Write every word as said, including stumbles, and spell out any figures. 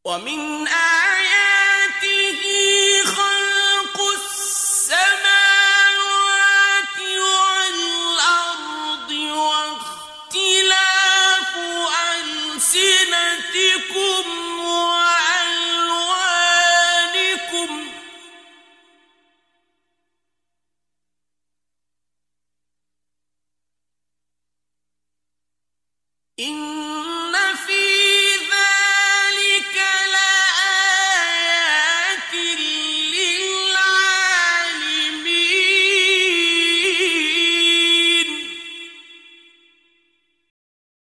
ومن آياته خلق السماوات والأرض واختلاف ألسنتكم وألوانكم إن